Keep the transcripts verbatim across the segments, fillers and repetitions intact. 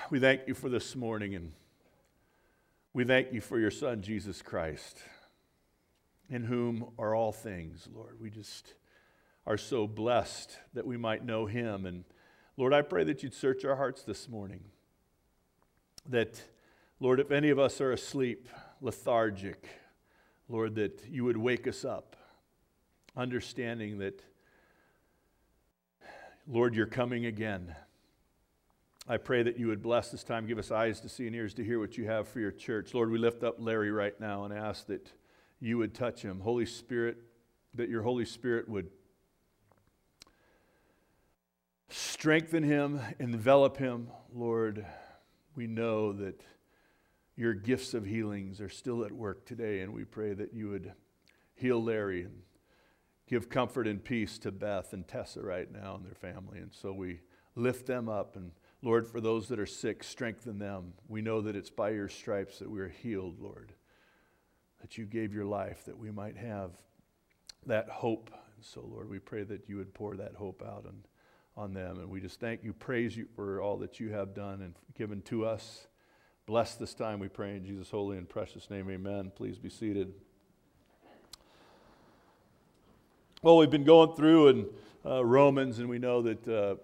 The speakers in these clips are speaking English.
we thank you for this morning, and we thank you for your Son, Jesus Christ, in whom are all things, Lord. We just are so blessed that we might know him. And Lord, I pray that you'd search our hearts this morning. That, Lord, if any of us are asleep, lethargic, Lord, that you would wake us up, understanding that, Lord, you're coming again. I pray that you would bless this time, give us eyes to see and ears to hear what you have for your church. Lord, we lift up Larry right now and ask that you would touch him. Holy Spirit, that your Holy Spirit would strengthen him, envelop him. Lord, we know that your gifts of healings are still at work today, and we pray that you would heal Larry and give comfort and peace to Beth and Tessa right now and their family. And so we lift them up, and Lord, for those that are sick, strengthen them. We know that it's by your stripes that we are healed, Lord, that you gave your life that we might have that hope. And so, Lord, we pray that you would pour that hope out on, on them. And we just thank you, praise you for all that you have done and given to us. Bless this time, we pray in Jesus' holy and precious name, amen. Please be seated. Well, we've been going through in uh, Romans, and we know that uh,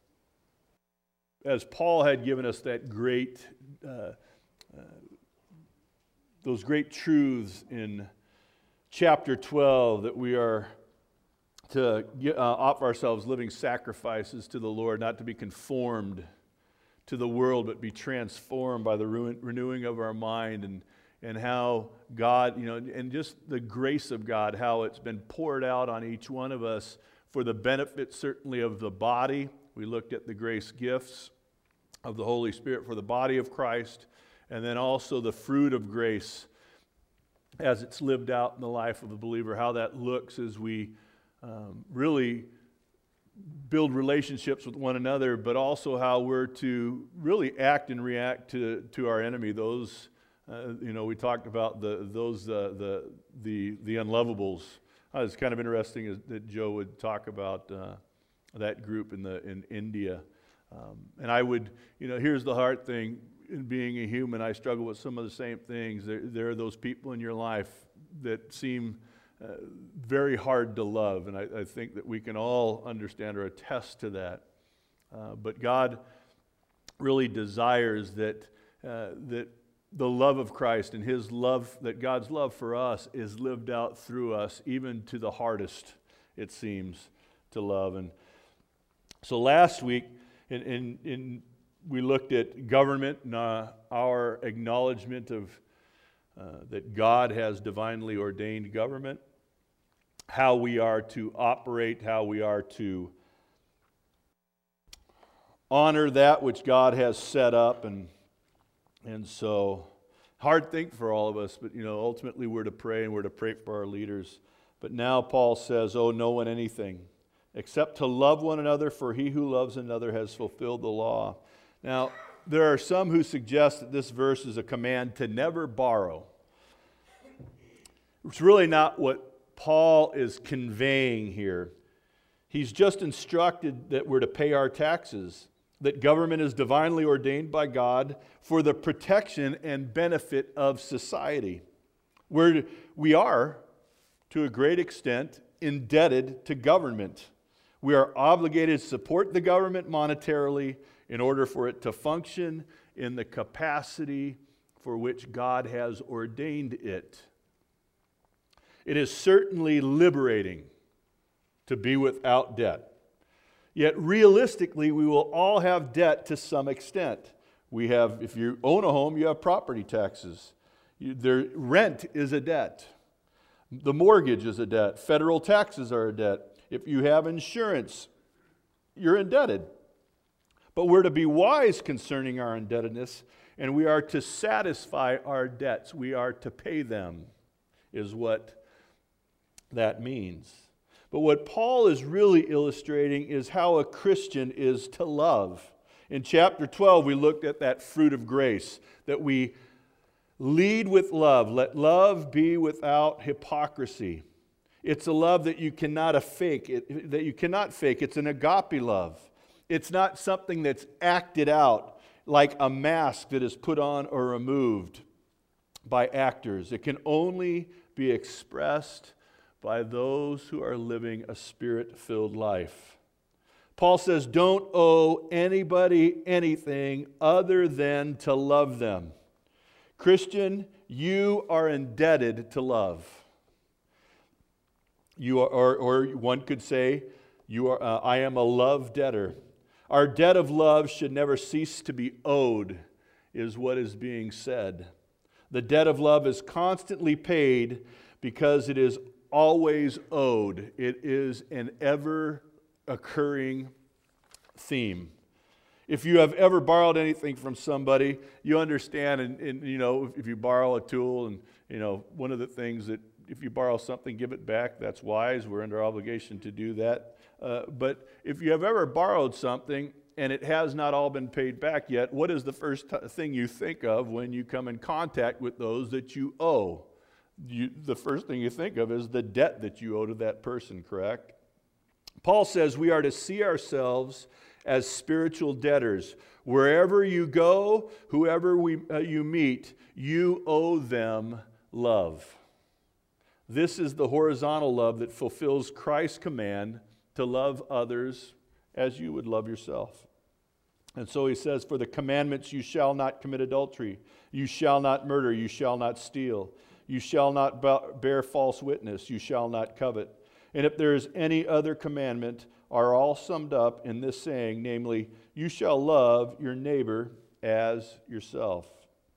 as Paul had given us that great, uh, uh, those great truths in chapter twelve, that we are to get, uh, offer ourselves living sacrifices to the Lord, not to be conformed to the world, but be transformed by the ruin, renewing of our mind, and and how God, you know, and just the grace of God, how it's been poured out on each one of us for the benefit certainly of the body. We looked at the grace gifts of the Holy Spirit for the body of Christ, and then also the fruit of grace as it's lived out in the life of the believer, how that looks as we um, really build relationships with one another, but also how we're to really act and react to, to our enemy. Those, uh, you know, we talked about the those uh, the the the unlovables. Uh, it's kind of interesting is that Joe would talk about uh, that group in the in India. Um, and I would, you know, here's the hard thing in being a human. I struggle with some of the same things. There, there are those people in your life that seem uh, very hard to love, and I, I think that we can all understand or attest to that. Uh, but God really desires that uh, that the love of Christ and His love, that God's love for us is lived out through us, even to the hardest, it seems, to love. And so last week, In, in, in, we looked at government and uh, our acknowledgement of uh, that God has divinely ordained government, how we are to operate, how we are to honor that which God has set up, and and so hard thing for all of us, but you know ultimately we're to pray, and we're to pray for our leaders. But now Paul says, "Owe no one anything except to love one another, for he who loves another has fulfilled the law." Now, there are some who suggest that this verse is a command to never borrow. It's really not what Paul is conveying here. He's just instructed that we're to pay our taxes, that government is divinely ordained by God for the protection and benefit of society. We're, we are, to a great extent, indebted to government. We are obligated to support the government monetarily in order for it to function in the capacity for which God has ordained it. It is certainly liberating to be without debt. Yet realistically, we will all have debt to some extent. We have, if you own a home, you have property taxes. You, their rent is a debt. The mortgage is a debt. Federal taxes are a debt. If you have insurance, you're indebted. But we're to be wise concerning our indebtedness, and we are to satisfy our debts. We are to pay them, is what that means. But what Paul is really illustrating is how a Christian is to love. In chapter twelve, we looked at that fruit of grace, that we lead with love. Let love be without hypocrisy. It's a love that you cannot fake. It, that you cannot fake. It's an agape love. It's not something that's acted out. like a mask that is put on or removed by actors. It can only be expressed by those who are living a Spirit-filled life. Paul says, don't owe anybody anything other than to love them. Christian, you are indebted to love. You are, or, or one could say, you are. Uh, I am a love debtor. Our debt of love should never cease to be owed, is what is being said. The debt of love is constantly paid because it is always owed. It is an ever-occurring theme. If you have ever borrowed anything from somebody, you understand, and, and you know, if you borrow a tool, and you know, one of the things that if you borrow something, give it back, that's wise. We're under obligation to do that. Uh, but if you have ever borrowed something and it has not all been paid back yet, what is the first t- thing you think of when you come in contact with those that you owe? You, the first thing you think of is the debt that you owe to that person, correct? Paul says we are to see ourselves as spiritual debtors. Wherever you go, whoever we, uh, you meet, you owe them love. This is the horizontal love that fulfills Christ's command to love others as you would love yourself. And so he says, for the commandments, you shall not commit adultery, you shall not murder, you shall not steal, you shall not bear false witness, you shall not covet. And if there is any other commandment, are all summed up in this saying, namely, you shall love your neighbor as yourself.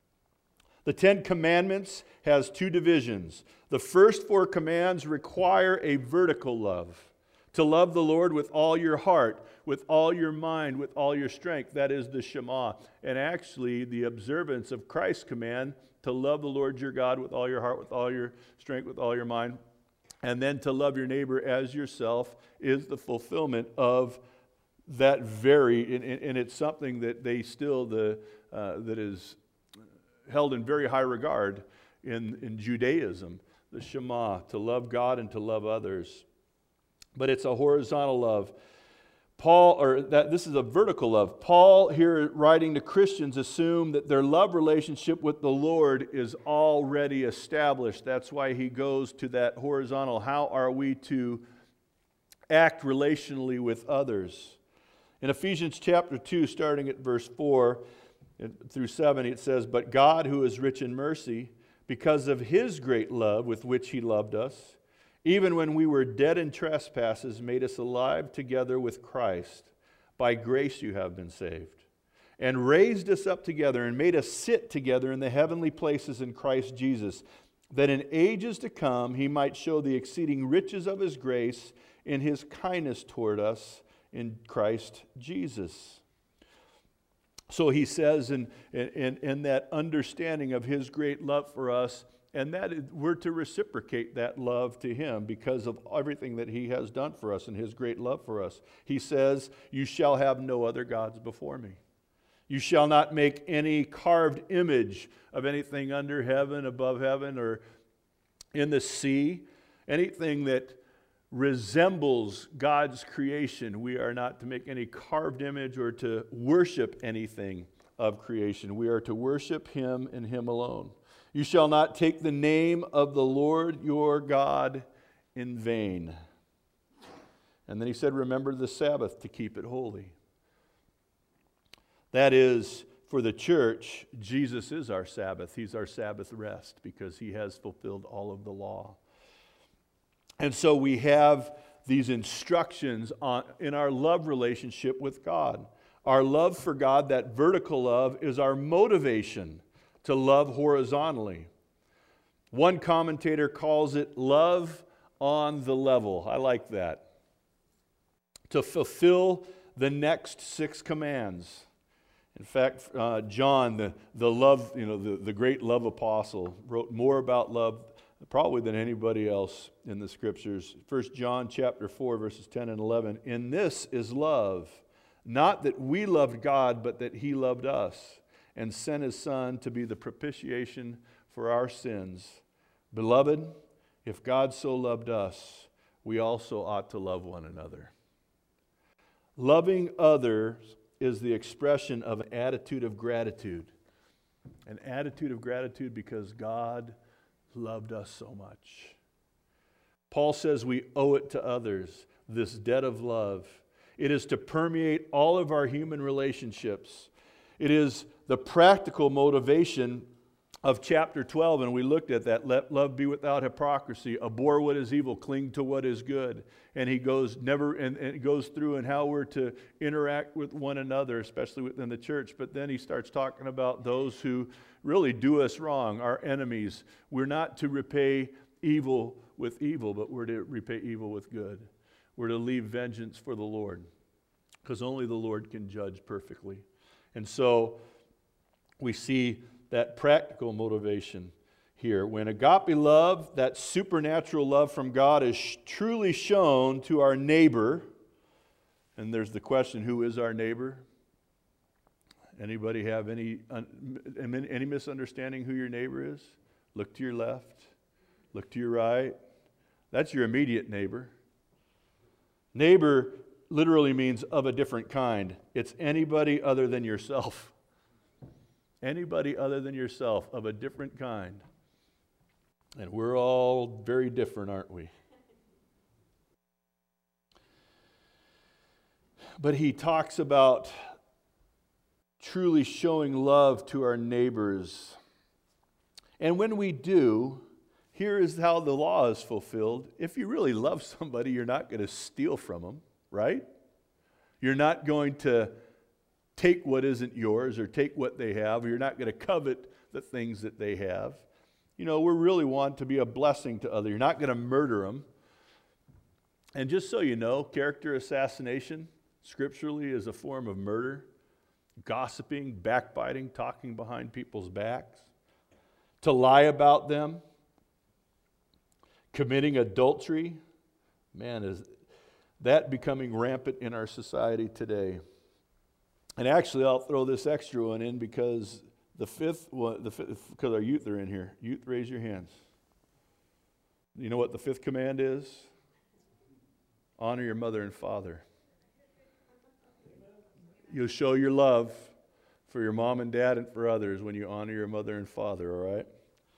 The Ten Commandments has two divisions. The first four commands require a vertical love. To love the Lord with all your heart, with all your mind, with all your strength. That is the Shema. And actually, the observance of Christ's command to love the Lord your God with all your heart, with all your strength, with all your mind, and then to love your neighbor as yourself is the fulfillment of that very, and, and it's something that they still, the uh, that is held in very high regard in, in Judaism, the Shema, to love God and to love others. But it's a horizontal love. Paul, or that this is a vertical love. Paul here writing to Christians assume that their love relationship with the Lord is already established. That's why he goes to that horizontal. How are we to act relationally with others? In Ephesians chapter two, starting at verse four through seven, it says, but God, who is rich in mercy, because of his great love with which he loved us, even when we were dead in trespasses, made us alive together with Christ. By grace you have been saved. And raised us up together and made us sit together in the heavenly places in Christ Jesus, that in ages to come he might show the exceeding riches of his grace in his kindness toward us in Christ Jesus. So he says in, in, in that understanding of his great love for us, and that we're to reciprocate that love to him because of everything that he has done for us and his great love for us. He says, you shall have no other gods before me. You shall not make any carved image of anything under heaven, above heaven, or in the sea. Anything that resembles God's creation. We are not to make any carved image or to worship anything of creation. We are to worship him and him alone. You shall not take the name of the Lord your God in vain. And then he said, remember the Sabbath to keep it holy. That is, for the church, Jesus is our Sabbath. He's our Sabbath rest because he has fulfilled all of the law. And so we have these instructions on, in our love relationship with God. Our love for God, that vertical love, is our motivation to love horizontally. One commentator calls it love on the level. I like that. To fulfill the next six commands. In fact, uh, John, the, the love, you know, the, the great love apostle, wrote more about love probably than anybody else in the scriptures. First John chapter four, verses ten and eleven. In this is love, not that we loved God, but that he loved us and sent his Son to be the propitiation for our sins. Beloved, if God so loved us, we also ought to love one another. Loving others is the expression of an attitude of gratitude. An attitude of gratitude because God loved us so much. Paul says we owe it to others, this debt of love. It is to permeate all of our human relationships. It is the practical motivation of chapter twelve, and we looked at that. Let love be without hypocrisy. Abhor what is evil, cling to what is good. And he goes never and, and it goes through and how we're to interact with one another, especially within the church. But then he starts talking about those who really do us wrong, our enemies. We're not to repay evil with evil, but we're to repay evil with good. We're to leave vengeance for the Lord, because only the Lord can judge perfectly. And so we see that practical motivation here. When agape love, that supernatural love from God, is sh- truly shown to our neighbor, and there's the question, who is our neighbor? Anybody have any, un- any misunderstanding who your neighbor is? Look to your left, look to your right. That's your immediate neighbor. Neighbor literally means of a different kind. It's anybody other than yourself. Anybody other than yourself of a different kind. And we're all very different, aren't we? But he talks about truly showing love to our neighbors. And when we do, here is how the law is fulfilled. If you really love somebody, you're not going to steal from them, right? You're not going to take what isn't yours or take what they have, or you're not going to covet the things that they have. You know, we really want to be a blessing to others. You're not going to murder them. And just so you know, character assassination scripturally is a form of murder. Gossiping, backbiting, talking behind people's backs. To lie about them. Committing adultery. Man, is that becoming rampant in our society today. And actually, I'll throw this extra one in because the fifth one, the fifth, because our youth are in here. Youth, raise your hands. You know what the fifth command is? Honor your mother and father. You'll show your love for your mom and dad and for others when you honor your mother and father, all right?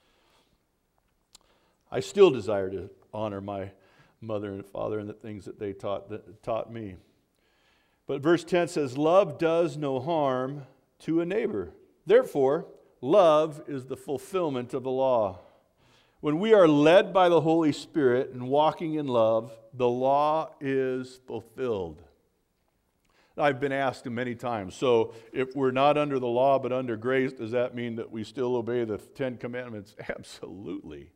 I still desire to honor my mother and father and the things that they taught that taught me. But verse ten says, love does no harm to a neighbor. Therefore, love is the fulfillment of the law. When we are led by the Holy Spirit and walking in love, the law is fulfilled. I've been asked many times, so if we're not under the law but under grace, does that mean that we still obey the Ten Commandments? Absolutely.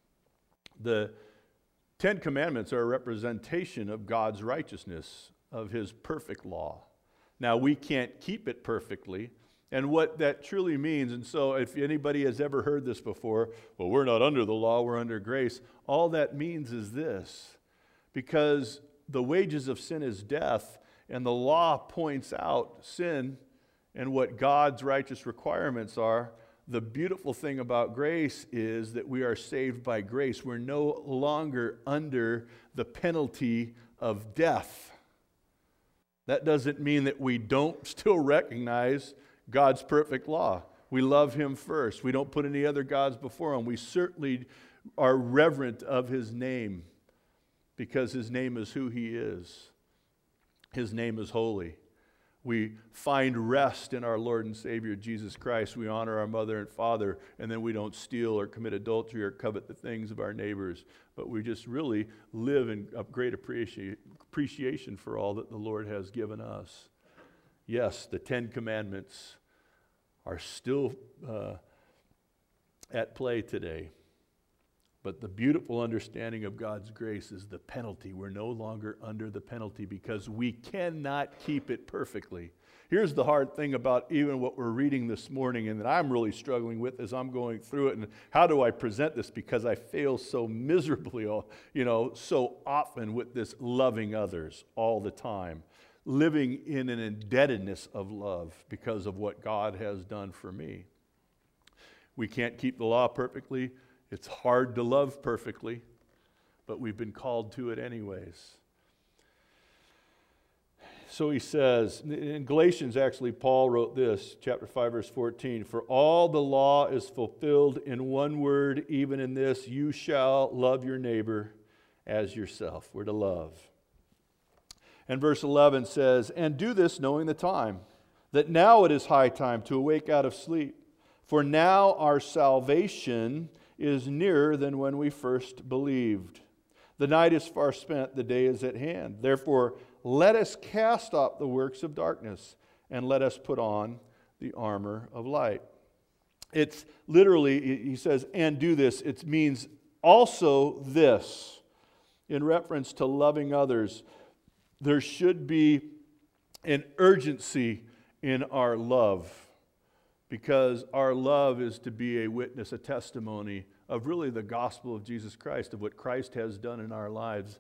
The Ten Commandments are a representation of God's righteousness, of His perfect law. Now, we can't keep it perfectly, and what that truly means, and so if anybody has ever heard this before, well, we're not under the law, we're under grace, all that means is this, because the wages of sin is death, and the law points out sin and what God's righteous requirements are. The beautiful thing about grace is that we are saved by grace. We're no longer under the penalty of death. That doesn't mean that we don't still recognize God's perfect law. We love Him first. We don't put any other gods before Him. We certainly are reverent of His name because His name is who He is. His name is holy. We find rest in our Lord and Savior Jesus Christ. We honor our mother and father, and then we don't steal or commit adultery or covet the things of our neighbors, but we just really live in a great appreci- appreciation for all that the Lord has given us. Yes, the Ten Commandments are still uh, at play today. But the beautiful understanding of God's grace is the penalty. We're no longer under the penalty because we cannot keep it perfectly. Here's the hard thing about even what we're reading this morning and that I'm really struggling with as I'm going through it. And how do I present this? Because I fail so miserably, you know, so often with this loving others all the time. Living in an indebtedness of love because of what God has done for me. We can't keep the law perfectly. It's hard to love perfectly, but we've been called to it anyways. So he says, in Galatians actually, Paul wrote this, chapter five, verse fourteen, "For all the law is fulfilled in one word, even in this, you shall love your neighbor as yourself." We're to love. And verse eleven says, "And do this knowing the time, that now it is high time to awake out of sleep. For now our salvation is nearer than when we first believed. The night is far spent, the day is at hand. Therefore, let us cast off the works of darkness, and let us put on the armor of light." It's literally, he says, "and do this." It means also this, in reference to loving others. There should be an urgency in our love, because our love is to be a witness, a testimony of really the gospel of Jesus Christ, of what Christ has done in our lives.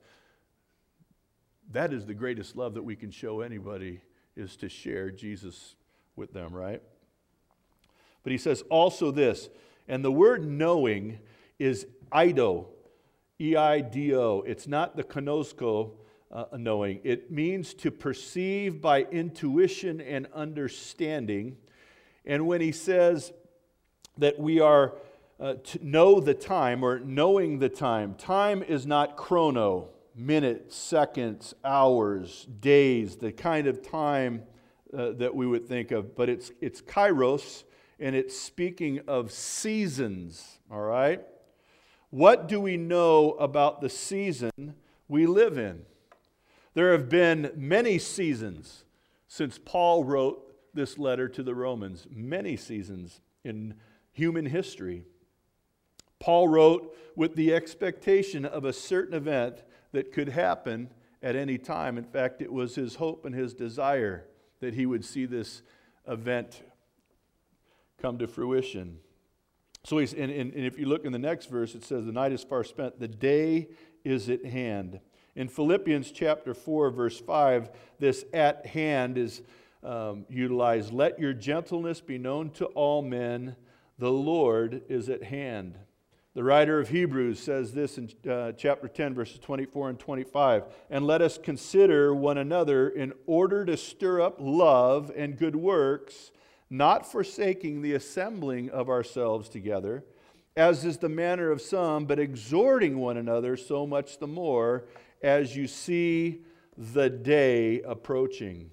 That is the greatest love that we can show anybody, is to share Jesus with them, right? But he says also this, and the word knowing is eido, E I D O. It's not the konosko uh, knowing. It means to perceive by intuition and understanding. And when he says that we are uh, to know the time, or knowing the time, time is not chrono, minutes, seconds, hours, days, the kind of time uh, that we would think of, but it's it's kairos, and it's speaking of seasons, all right? What do we know about the season we live in? There have been many seasons since Paul wrote this letter to the Romans, many seasons in human history. Paul wrote with the expectation of a certain event that could happen at any time. In fact, it was his hope and his desire that he would see this event come to fruition. So he's, and, and, and if you look in the next verse, it says, "The night is far spent, the day is at hand." In Philippians chapter four, verse five, this "at hand" is um, utilized. "Let your gentleness be known to all men, the Lord is at hand." The writer of Hebrews says this in uh, chapter ten, verses twenty-four and twenty-five, "And let us consider one another in order to stir up love and good works, not forsaking the assembling of ourselves together, as is the manner of some, but exhorting one another, so much the more as you see the day approaching."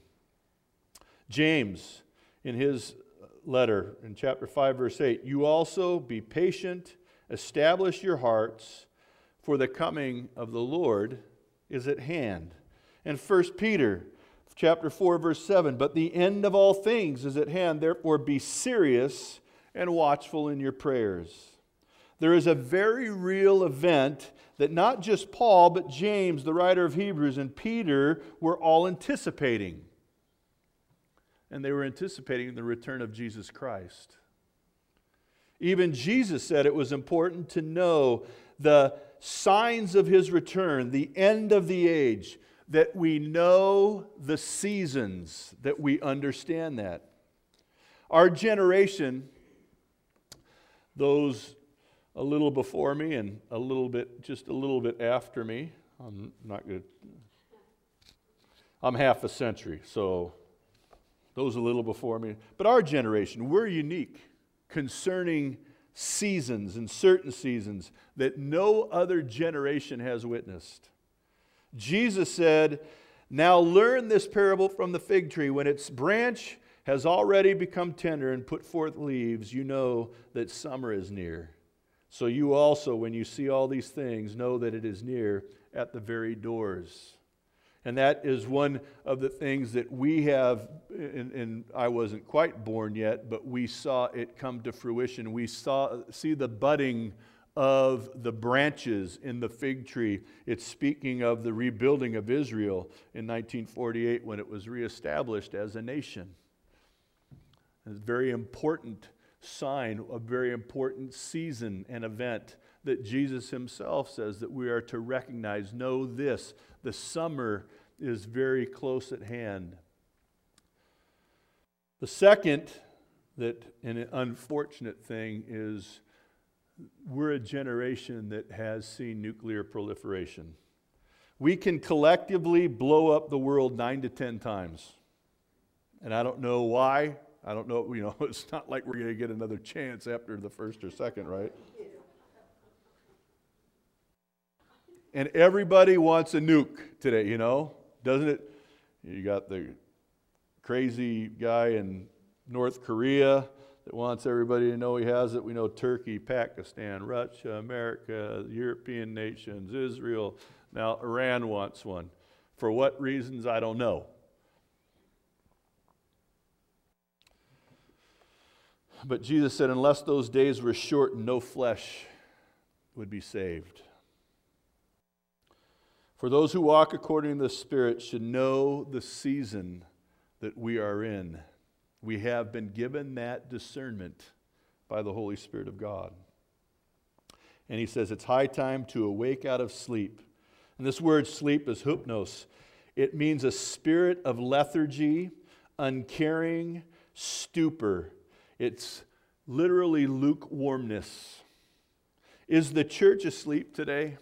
James, in his letter, in chapter five, verse eight, "You also be patient, establish your hearts, for the coming of the Lord is at hand." And First Peter chapter four, verse seven, "But the end of all things is at hand, therefore be serious and watchful in your prayers." There is a very real event that not just Paul, but James, the writer of Hebrews, and Peter were all anticipating. And they were anticipating the return of Jesus Christ. Even Jesus said it was important to know the signs of his return, the end of the age, that we know the seasons, that we understand that. Our generation, those a little before me and a little bit, just a little bit after me, I'm not good. I'm half a century, so those a little before me. But our generation, we're unique concerning seasons and certain seasons that no other generation has witnessed. Jesus said, "Now learn this parable from the fig tree. When its branch has already become tender and put forth leaves, you know that summer is near. So you also, when you see all these things, know that it is near at the very doors." And that is one of the things that we have, and, and I wasn't quite born yet, but we saw it come to fruition. We saw see the budding of the branches in the fig tree. It's speaking of the rebuilding of Israel in nineteen forty-eight when it was reestablished as a nation. It's a very important sign, a very important season and event that Jesus himself says that we are to recognize. Know this, the summer is very close at hand. The second, that an unfortunate thing, is we're a generation that has seen nuclear proliferation. We can collectively blow up the world nine to ten times. And I don't know why. I don't know, you know, it's not like we're going to get another chance after the first or second, right? And everybody wants a nuke today, you know, doesn't it? You got the crazy guy in North Korea that wants everybody to know he has it. We know Turkey, Pakistan, Russia, America, European nations, Israel. Now Iran wants one. For what reasons, I don't know. But Jesus said, unless those days were shortened, no flesh would be saved. For those who walk according to the Spirit should know the season that we are in. We have been given that discernment by the Holy Spirit of God. And he says it's high time to awake out of sleep. And this word sleep is hypnos. It means a spirit of lethargy, uncaring, stupor. It's literally lukewarmness. Is the church asleep today?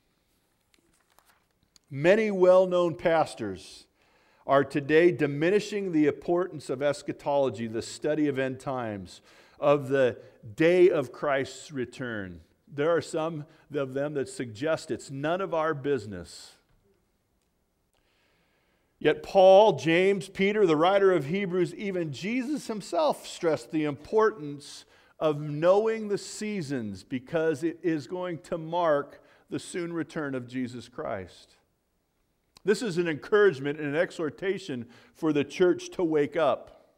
Many well-known pastors are today diminishing the importance of eschatology, the study of end times, of the day of Christ's return. There are some of them that suggest it's none of our business. Yet Paul, James, Peter, the writer of Hebrews, even Jesus himself stressed the importance of knowing the seasons because it is going to mark the soon return of Jesus Christ. This is an encouragement and an exhortation for the church to wake up.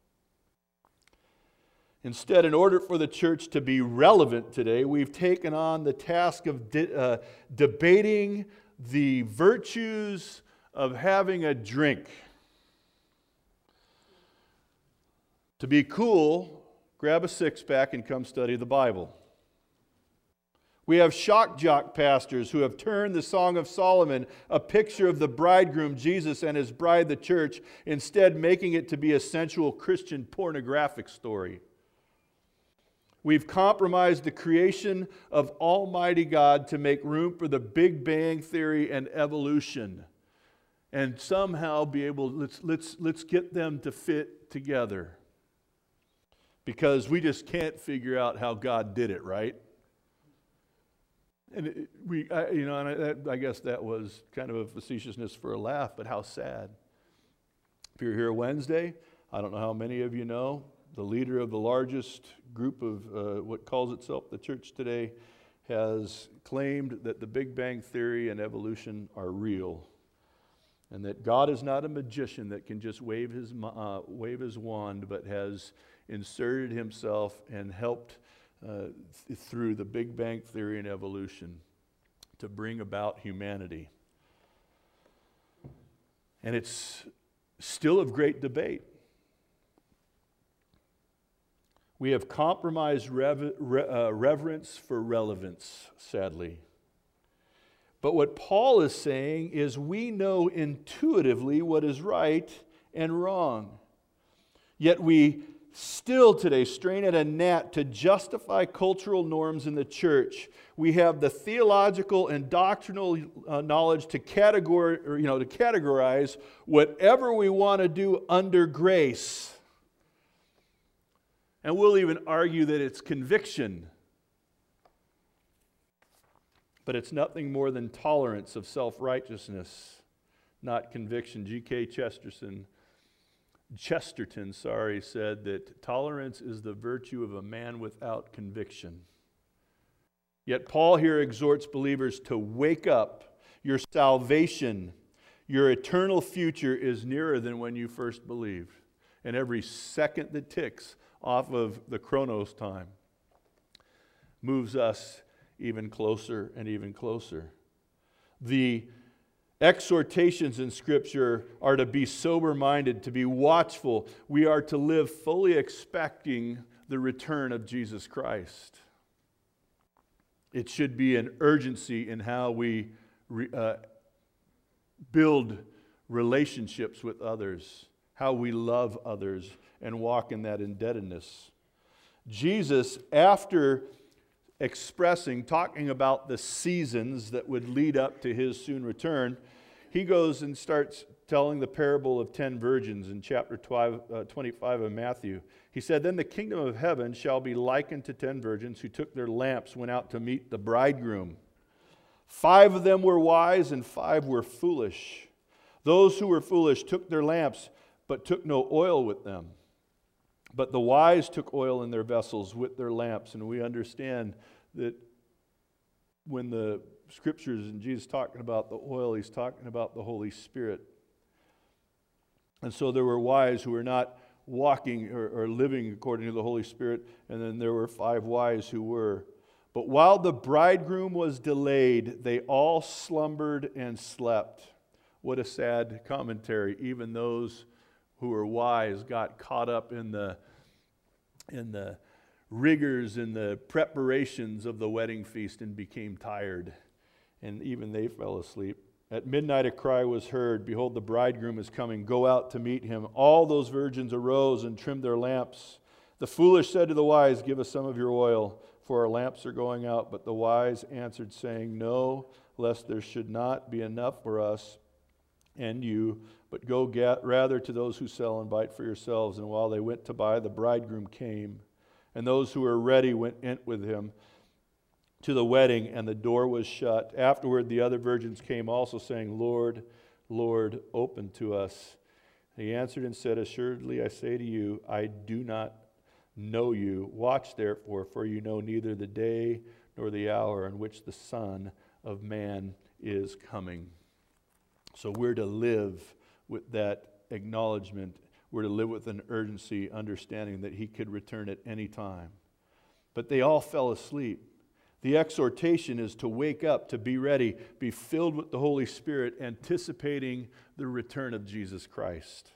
Instead, in order for the church to be relevant today, we've taken on the task of de- uh, debating the virtues of having a drink. To be cool, grab a six-pack and come study the Bible. We have shock jock pastors who have turned the Song of Solomon, a picture of the bridegroom Jesus and his bride, the church, instead making it to be a sensual Christian pornographic story. We've compromised the creation of Almighty God to make room for the Big Bang Theory and evolution. And somehow be able, let's, let's, let's get them to fit together. Because we just can't figure out how God did it, right? And it, we, I, you know, and I, that, I guess that was kind of a facetiousness for a laugh, but how sad. If you're here Wednesday, I don't know how many of you know, the leader of the largest group of uh, what calls itself the church today has claimed that the Big Bang Theory and evolution are real. And that God is not a magician that can just wave his, uh, wave his wand, but has inserted himself and helped Uh, th- through the Big Bang Theory and evolution to bring about humanity. And it's still of great debate. We have compromised rev- re- uh, reverence for relevance, sadly. But what Paul is saying is we know intuitively what is right and wrong. Yet we still today strain at a gnat to justify cultural norms in the church. We have the theological and doctrinal uh, knowledge to categor- or, you know, to categorize whatever we want to do under grace. And we'll even argue that it's conviction. But it's nothing more than tolerance of self-righteousness, not conviction. G K Chesterton Chesterton, sorry, said that tolerance is the virtue of a man without conviction. Yet Paul here exhorts believers to wake up. Your salvation, your eternal future is nearer than when you first believed. And every second that ticks off of the chronos time moves us even closer and even closer. The exhortations in Scripture are to be sober-minded, to be watchful. We are to live fully expecting the return of Jesus Christ. It should be an urgency in how we re, uh, build relationships with others, how we love others, and walk in that indebtedness. Jesus, after expressing, talking about the seasons that would lead up to his soon return, he goes and starts telling the parable of ten virgins in chapter twenty-five of Matthew. He said, "Then the kingdom of heaven shall be likened to ten virgins who took their lamps, went out to meet the bridegroom. Five of them were wise and five were foolish. Those who were foolish took their lamps, but took no oil with them. But the wise took oil in their vessels with their lamps." And we understand that when the scriptures and Jesus talking about the oil, he's talking about the Holy Spirit. And so there were wise who were not walking or, or living according to the Holy Spirit, and then there were five wise who were. But while the bridegroom was delayed, they all slumbered and slept. What a sad commentary. Even those who were wise got caught up in the in the rigors and the preparations of the wedding feast and became tired. And even they fell asleep. At midnight a cry was heard, "Behold, the bridegroom is coming. Go out to meet him." All those virgins arose and trimmed their lamps. The foolish said to the wise, "Give us some of your oil, for our lamps are going out." But the wise answered, saying, "No, lest there should not be enough for us and you, but go get, rather to those who sell and buy it for yourselves." And while they went to buy, the bridegroom came, and those who were ready went in with him to the wedding, and the door was shut. Afterward the other virgins came also, saying, "Lord, Lord, open to us." He answered and said, "Assuredly I say to you, I do not know you. Watch therefore, for you know neither the day nor the hour in which the Son of Man is coming." So we're to live with that acknowledgement. We're to live with an urgency, understanding that he could return at any time. But they all fell asleep. The exhortation is to wake up, to be ready, be filled with the Holy Spirit, anticipating the return of Jesus Christ.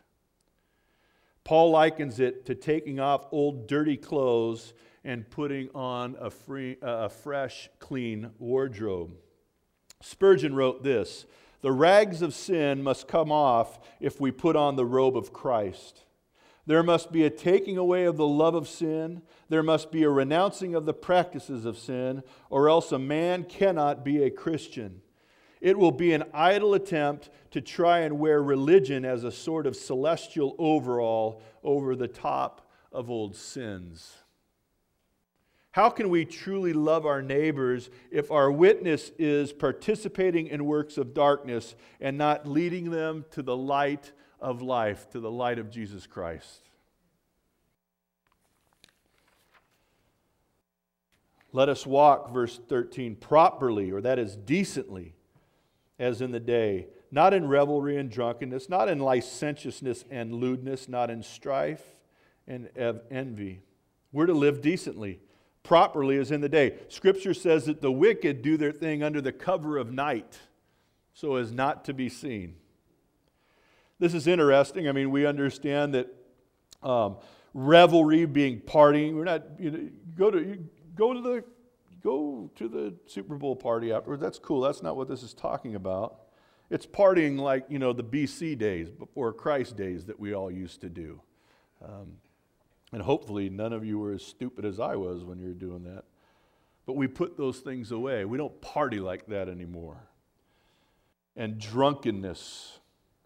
Paul likens it to taking off old dirty clothes and putting on a, free, uh, a fresh, clean wardrobe. Spurgeon wrote this: "The rags of sin must come off if we put on the robe of Christ. There must be a taking away of the love of sin. There must be a renouncing of the practices of sin, or else a man cannot be a Christian. It will be an idle attempt to try and wear religion as a sort of celestial overall over the top of old sins." How can we truly love our neighbors if our witness is participating in works of darkness and not leading them to the light of life, to the light of Jesus Christ? Let us walk, verse thirteen, properly, or that is decently, as in the day, not in revelry and drunkenness, not in licentiousness and lewdness, not in strife and envy. We're to live decently, properly as in the day. Scripture says that the wicked do their thing under the cover of night, so as not to be seen. This is interesting. I mean, we understand that um, revelry being partying. We're not, you know, go to you go to the go to the Super Bowl party afterwards. That's cool. That's not what this is talking about. It's partying like, you know, the B C days, before Christ days, that we all used to do. Um, and hopefully none of you were as stupid as I was when you were doing that. But we put those things away. We don't party like that anymore. And drunkenness.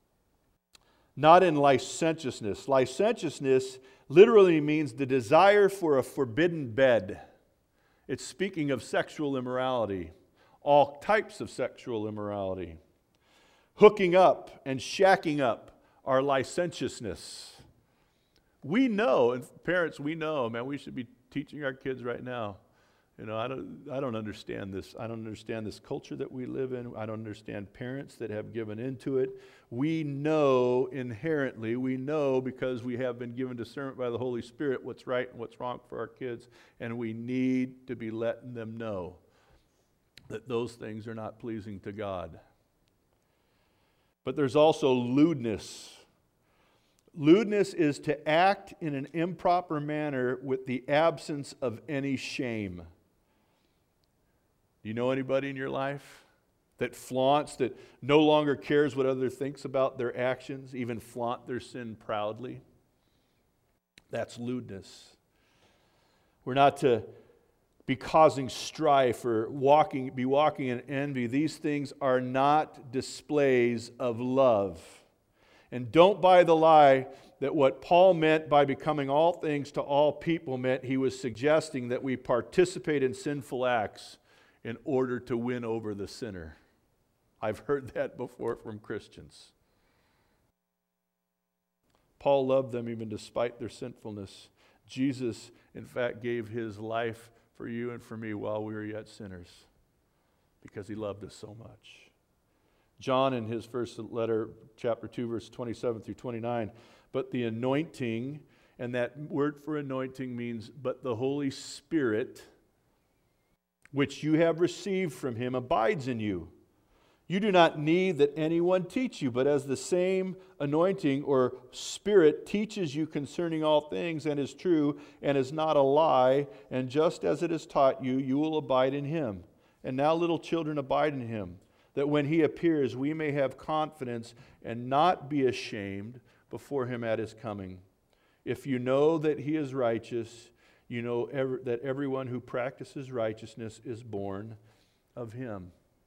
Not in licentiousness. Licentiousness literally means the desire for a forbidden bed. It's speaking of sexual immorality, all types of sexual immorality. Hooking up and shacking up are licentiousness. We know, and parents, we know, man, we should be teaching our kids right now. You know, I don't, I don't understand this. I don't understand this culture that we live in. I don't understand parents that have given into it. We know inherently, we know because we have been given discernment by the Holy Spirit what's right and what's wrong for our kids, and we need to be letting them know that those things are not pleasing to God. But there's also lewdness. Lewdness is to act in an improper manner with the absence of any shame. Do you know anybody in your life that flaunts, that no longer cares what others thinks about their actions, even flaunt their sin proudly? That's lewdness. We're not to be causing strife or walking, be walking in envy. These things are not displays of love. And don't buy the lie that what Paul meant by becoming all things to all people meant he was suggesting that we participate in sinful acts in order to win over the sinner. I've heard that before from Christians. Paul loved them even despite their sinfulness. Jesus, in fact, gave his life for you and for me while we were yet sinners because he loved us so much. John, in his first letter, chapter two, verse twenty-seven through twenty-nine, but the anointing, and that word for anointing means, but the Holy Spirit, which you have received from him, abides in you. You do not need that anyone teach you, but as the same anointing or Spirit teaches you concerning all things and is true and is not a lie, and just as it is taught you, you will abide in him. And now, little children, abide in him, that when he appears, we may have confidence and not be ashamed before him at his coming. If you know that he is righteous, you know ever, that everyone who practices righteousness is born of him.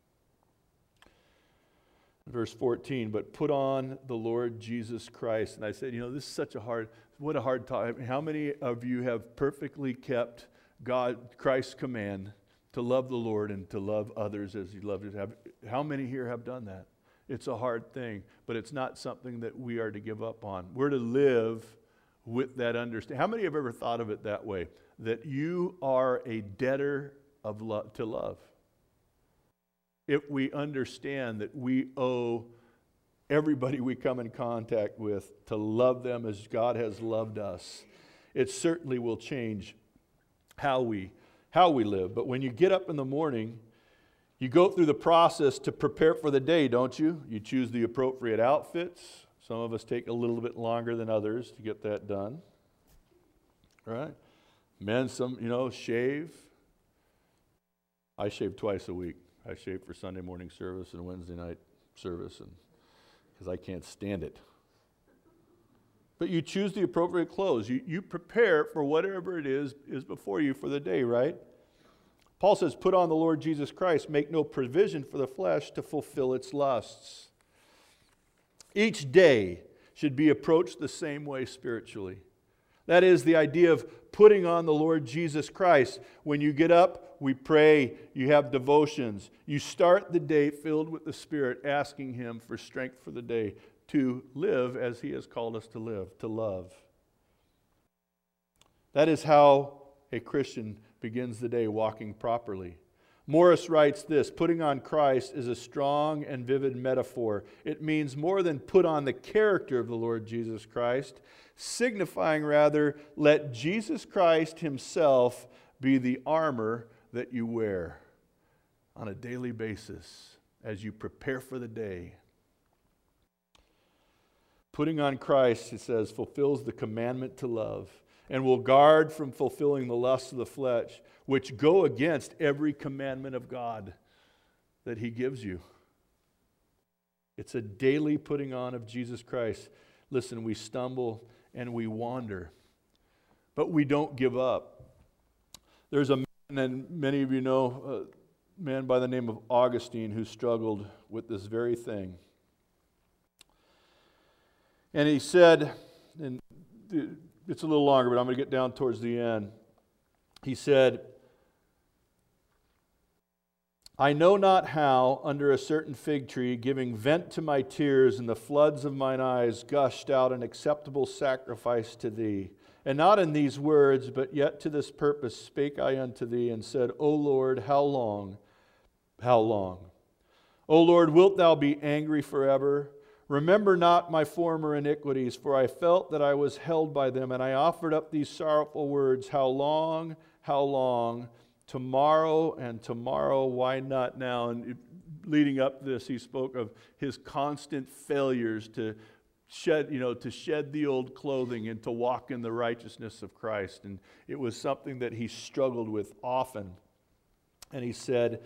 Verse fourteen, but put on the Lord Jesus Christ. And I said, you know, this is such a hard, what a hard time. How many of you have perfectly kept God, Christ's command to love the Lord and to love others as he loved us? How many here have done that? It's a hard thing, but it's not something that we are to give up on. We're to live with that understanding. How many have ever thought of it that way? That you are a debtor of love, to love. If we understand that we owe everybody we come in contact with to love them as God has loved us, it certainly will change how we, how we live. But when you get up in the morning, you go through the process to prepare for the day, don't you? You choose the appropriate outfits. Some of us take a little bit longer than others to get that done. Right? Men, some, you know, shave. I shave twice a week. I shave for Sunday morning service and Wednesday night service, and because I can't stand it. But you choose the appropriate clothes. You, you prepare for whatever it is is before you for the day, right? Paul says, put on the Lord Jesus Christ. Make no provision for the flesh to fulfill its lusts. Each day should be approached the same way spiritually. That is the idea of putting on the Lord Jesus Christ. When you get up, we pray, you have devotions. You start the day filled with the Spirit, asking him for strength for the day to live as he has called us to live, to love. That is how a Christian begins the day, walking properly. Morris writes this, putting on Christ is a strong and vivid metaphor. It means more than put on the character of the Lord Jesus Christ, signifying rather, let Jesus Christ himself be the armor that you wear on a daily basis as you prepare for the day. Putting on Christ, it says, fulfills the commandment to love and will guard from fulfilling the lusts of the flesh, which go against every commandment of God that he gives you. It's a daily putting on of Jesus Christ. Listen, we stumble and we wander, but we don't give up. There's a man, and many of you know, a man by the name of Augustine who struggled with this very thing. And he said, and it's a little longer, but I'm going to get down towards the end. He said, I know not how, under a certain fig tree, giving vent to my tears, and the floods of mine eyes gushed out an acceptable sacrifice to thee. And not in these words, but yet to this purpose spake I unto thee, and said, O Lord, how long? How long? O Lord, wilt thou be angry forever? Remember not my former iniquities, for I felt that I was held by them, and I offered up these sorrowful words, how long, how long? Tomorrow and tomorrow, why not now? And leading up to this, he spoke of his constant failures to shed, you know, to shed the old clothing and to walk in the righteousness of Christ. And it was something that he struggled with often. And he said,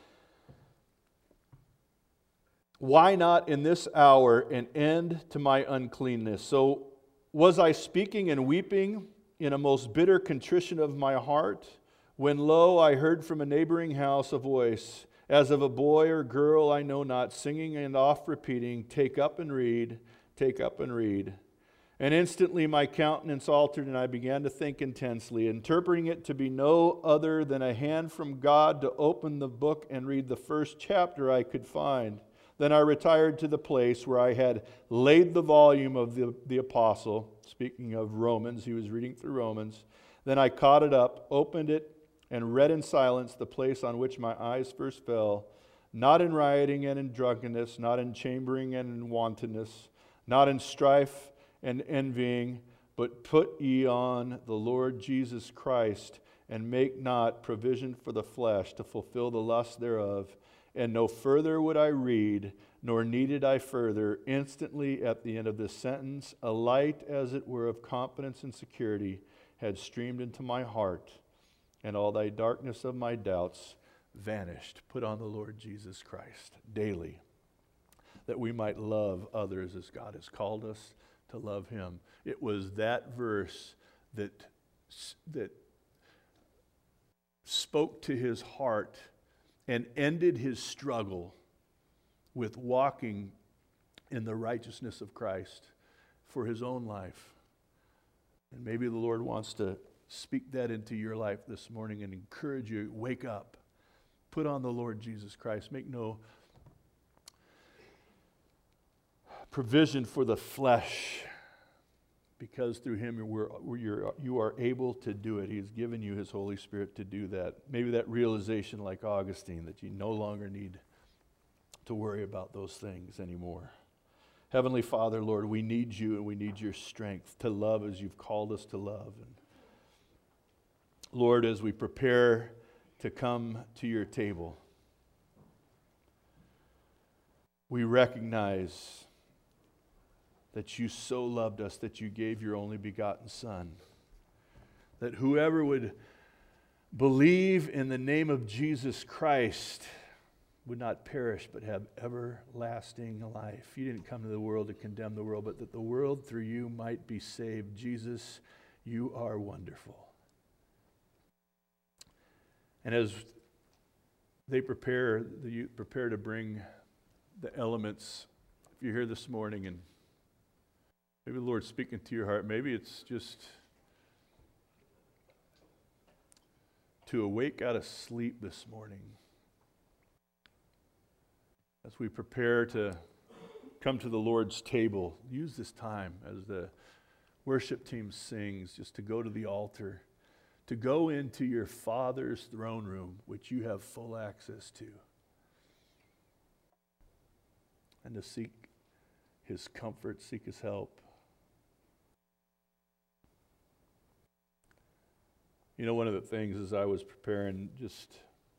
why not in this hour an end to my uncleanness? So was I speaking and weeping in a most bitter contrition of my heart? When lo, I heard from a neighboring house a voice, as of a boy or girl I know not, singing and oft repeating, Take up and read, take up and read. And instantly my countenance altered, and I began to think intensely, interpreting it to be no other than a hand from God to open the book and read the first chapter I could find. Then I retired to the place where I had laid the volume of the, the apostle, speaking of Romans, he was reading through Romans. Then I caught it up, opened it, and read in silence the place on which my eyes first fell, not in rioting and in drunkenness, not in chambering and in wantonness, not in strife and envying, but put ye on the Lord Jesus Christ, and make not provision for the flesh to fulfill the lust thereof. And no further would I read, nor needed I further. Instantly at the end of this sentence, a light as it were of confidence and security had streamed into my heart, and all thy darkness of my doubts vanished. Put on the Lord Jesus Christ daily, that we might love others as God has called us to love him. It was that verse that, that spoke to his heart and ended his struggle with walking in the righteousness of Christ for his own life. And maybe the Lord wants to speak that into your life this morning and encourage you, wake up. Put on the Lord Jesus Christ. Make no provision for the flesh, because through him we're, we're, you are able to do it. He's given you his Holy Spirit to do that. Maybe that realization, like Augustine, that you no longer need to worry about those things anymore. Heavenly Father, Lord, we need you and we need your strength to love as you've called us to love. And Lord, as we prepare to come to your table, we recognize that you so loved us that you gave your only begotten Son, that whoever would believe in the name of Jesus Christ would not perish but have everlasting life. You didn't come to the world to condemn the world, but that the world through you might be saved. Jesus, you are wonderful. And as they prepare, the youth prepare to bring the elements, if you're here this morning and maybe the Lord's speaking to your heart, maybe it's just to awake out of sleep this morning. As we prepare to come to the Lord's table, use this time as the worship team sings, just to go to the altar, to go into your Father's throne room, which you have full access to, and to seek his comfort, seek his help. You know, one of the things as I was preparing, just,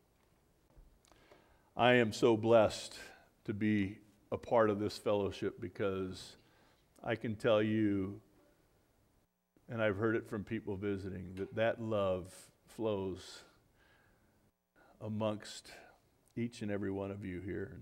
I am so blessed to be a part of this fellowship, because I can tell you, and I've heard it from people visiting, that that love flows amongst each and every one of you here.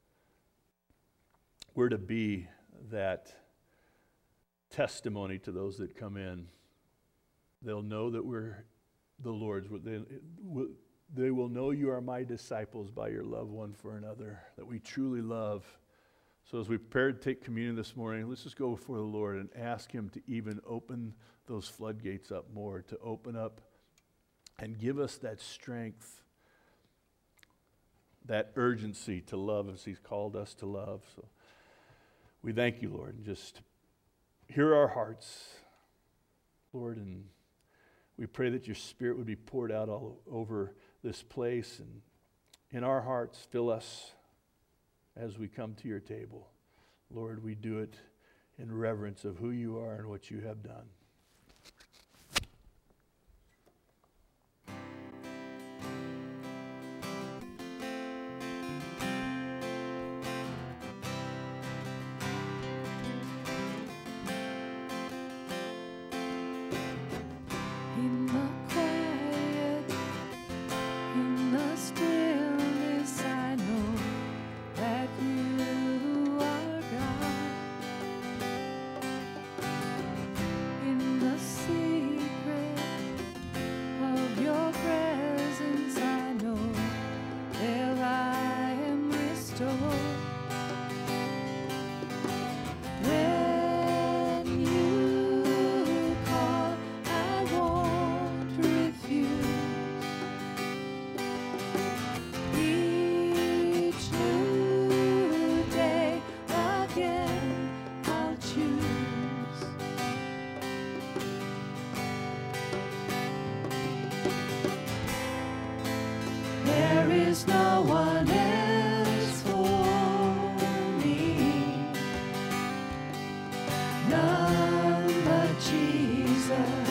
We're to be that testimony to those that come in. They'll know that we're the Lord's. They, they will know you are my disciples by your love one for another, that we truly love. So as we prepare to take communion this morning, let's just go before the Lord and ask him to even open those floodgates up more, to open up and give us that strength, that urgency to love as he's called us to love. So we thank you, Lord, and just hear our hearts, Lord, and we pray that your Spirit would be poured out all over this place and in our hearts. Fill us as we come to your table. Lord, we do it in reverence of who you are and what you have done. In is no one else for me, none but Jesus,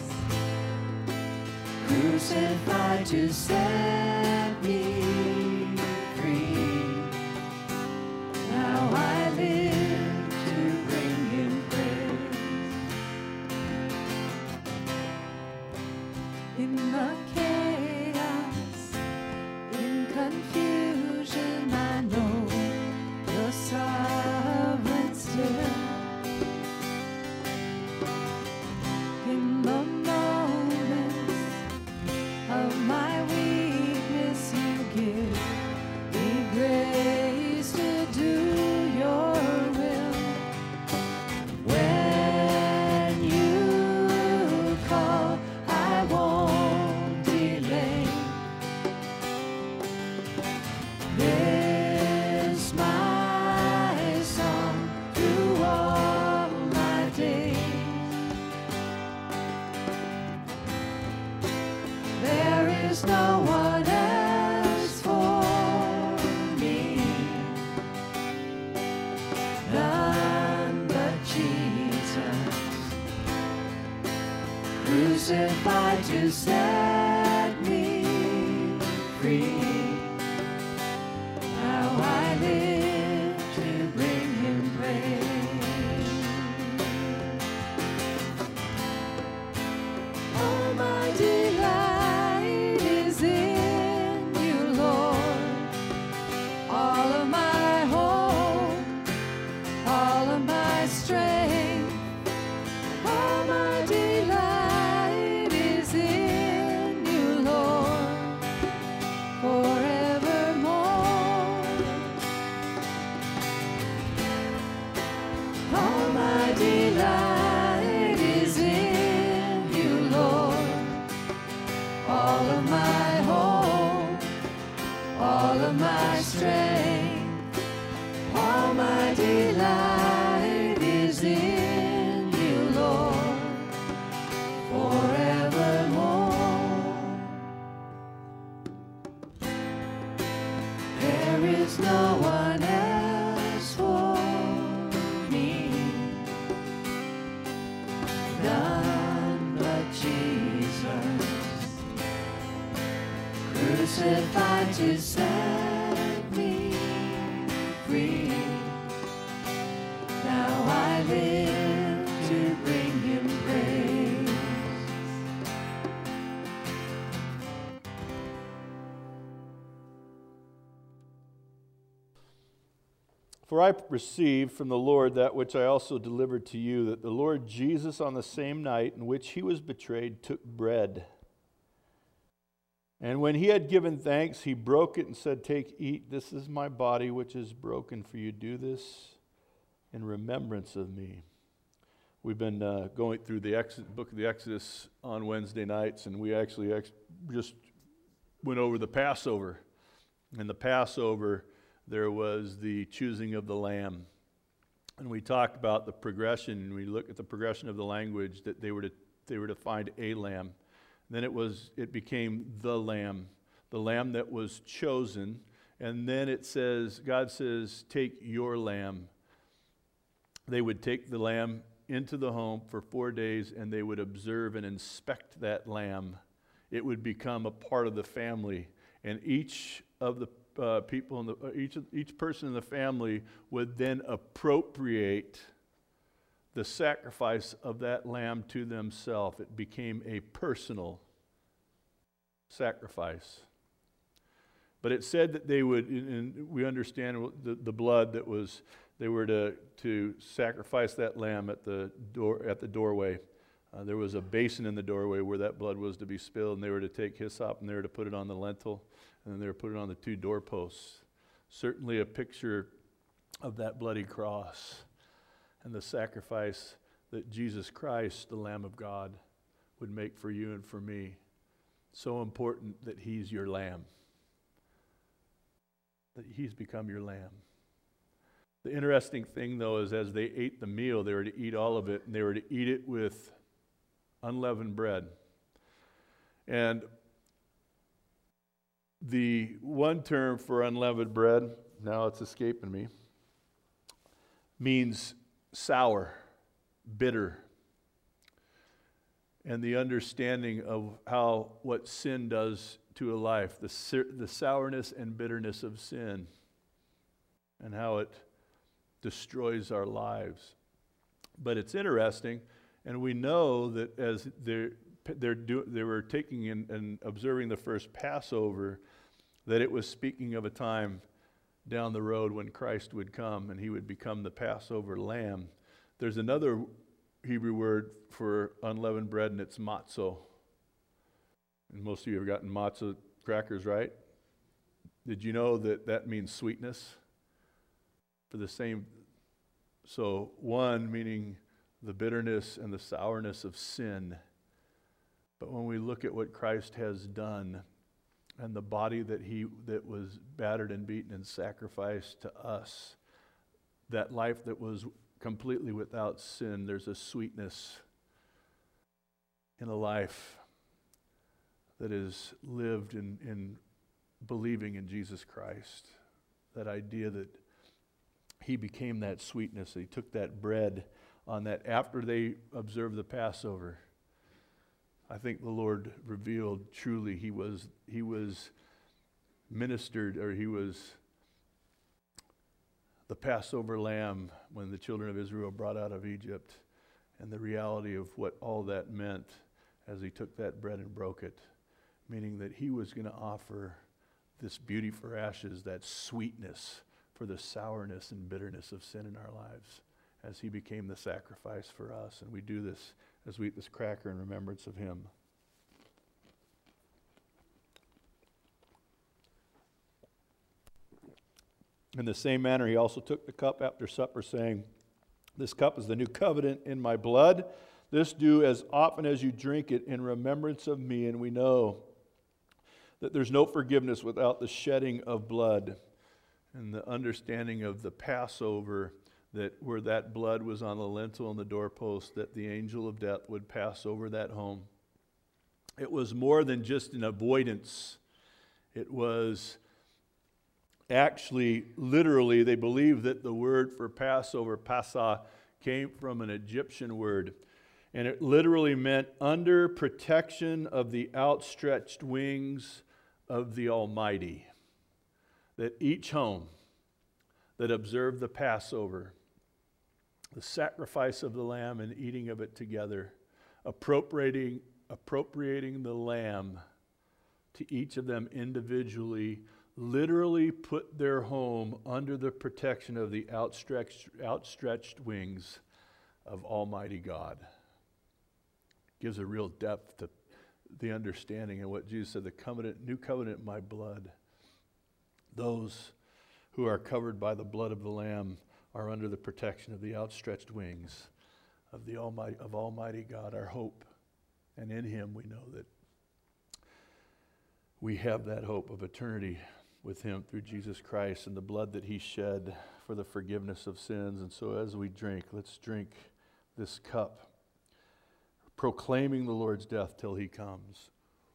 crucified to set me free. Now I live to bring him praise. In the chaos, in confusion, I know you're sovereign still. In the moments of my weakness, you give me grace to do your will. When you call, I won't delay. This my song through all my days. There is no one else for me, none but Jesus, crucified to set me free. Now I live to bring him praise. All my delight is in you, Lord. All of my hope, all of my strength, all my delight is in you, Lord, forevermore. All my delight is in you, Lord. All of my hope, all of my strength, all my delight is in you, Lord, forevermore. There is no one else for me, none but Jesus, crucified to set me free. Now I live to bring him praise. For I received from the Lord that which I also delivered to you, that the Lord Jesus, on the same night in which he was betrayed, took bread. And when he had given thanks, he broke it and said, "Take, eat, this is my body which is broken for you. Do this in remembrance of me." We've been uh, going through the Exodus, book of the Exodus on Wednesday nights, and we actually ex- just went over the Passover. In the Passover, there was the choosing of the lamb. And we talked about the progression, and we look at the progression of the language that they were to they were to find a lamb. Then it was it became the lamb, the lamb that was chosen. And then it says, God says, "Take your lamb." They would take the lamb into the home for four days, and they would observe and inspect that lamb. It would become a part of the family, and each of the uh, people in the uh, each each person in the family would then appropriate the sacrifice of that lamb to themselves. It became a personal sacrifice. But it said that they would, and we understand the, the blood that was, they were to, to sacrifice that lamb at the door at the doorway. Uh, there was a basin in the doorway where that blood was to be spilled, and they were to take hyssop and they were to put it on the lintel, and then they were to put it on the two doorposts. Certainly a picture of that bloody cross and the sacrifice that Jesus Christ, the Lamb of God, would make for you and for me. So important that he's your lamb, that he's become your lamb. The interesting thing, though, is as they ate the meal, they were to eat all of it, and they were to eat it with unleavened bread. And the one term for unleavened bread, now it's escaping me, means sour, bitter, and the understanding of how what sin does to a life, the, the sourness and bitterness of sin, and how it destroys our lives. But it's interesting, and we know that as they're, they're do, they were taking in and observing the first Passover, that it was speaking of a time down the road when Christ would come and he would become the Passover lamb. There's another Hebrew word for unleavened bread, and it's matzo. And most of you have gotten matzah crackers, right? Did you know that that means sweetness? For the same, so one meaning the bitterness and the sourness of sin. But when we look at what Christ has done and the body that he that was battered and beaten and sacrificed to us, that life that was completely without sin, there's a sweetness in a life that is lived in, in believing in Jesus Christ. That idea that he became that sweetness. He took that bread on that after they observed the Passover. I think the Lord revealed truly he was he was ministered, or he was the Passover lamb when the children of Israel brought out of Egypt, and the reality of what all that meant as he took that bread and broke it, meaning that he was going to offer this beauty for ashes, that sweetness for the sourness and bitterness of sin in our lives, as he became the sacrifice for us. And we do this as we eat this cracker in remembrance of him. In the same manner, he also took the cup after supper, saying, "This cup is the new covenant in my blood. This do as often as you drink it in remembrance of me." And we know that there's no forgiveness without the shedding of blood, and the understanding of the Passover, that where that blood was on the lintel and the doorpost, that the angel of death would pass over that home. It was more than just an avoidance. It was actually, literally, they believe that the word for Passover, Passah, came from an Egyptian word. And it literally meant under protection of the outstretched wings of the Almighty. That each home that observed the Passover, the sacrifice of the lamb and eating of it together, appropriating, appropriating the lamb to each of them individually, literally put their home under the protection of the outstretched, outstretched wings of Almighty God. Gives a real depth to the understanding of what Jesus said, the covenant, new covenant in my blood. Those who are covered by the blood of the Lamb are under the protection of the outstretched wings of the Almighty, of Almighty God, our hope. And in him we know that we have that hope of eternity with him through Jesus Christ and the blood that he shed for the forgiveness of sins. And so as we drink, let's drink this cup, proclaiming the Lord's death till he comes.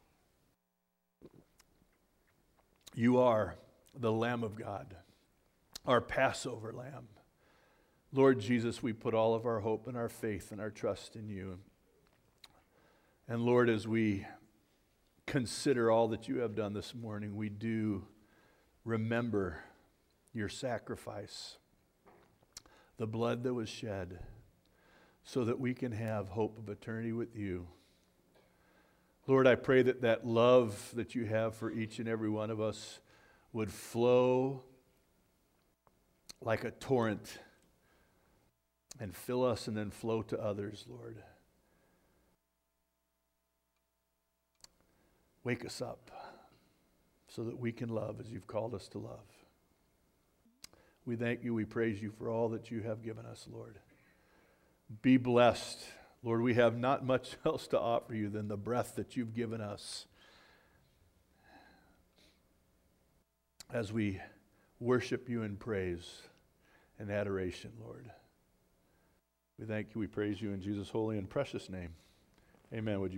You are the Lamb of God, our Passover Lamb. Lord Jesus, we put all of our hope and our faith and our trust in you. And Lord, as we consider all that you have done this morning, we do remember your sacrifice, the blood that was shed, so that we can have hope of eternity with you. Lord, I pray that that love that you have for each and every one of us would flow like a torrent and fill us and then flow to others, Lord. Wake us up so that we can love as you've called us to love. We thank you, we praise you for all that you have given us, Lord. Be blessed. Lord, we have not much else to offer you than the breath that you've given us as we worship you in praise and adoration, Lord. We thank you, we praise you in Jesus' holy and precious name. Amen. Would you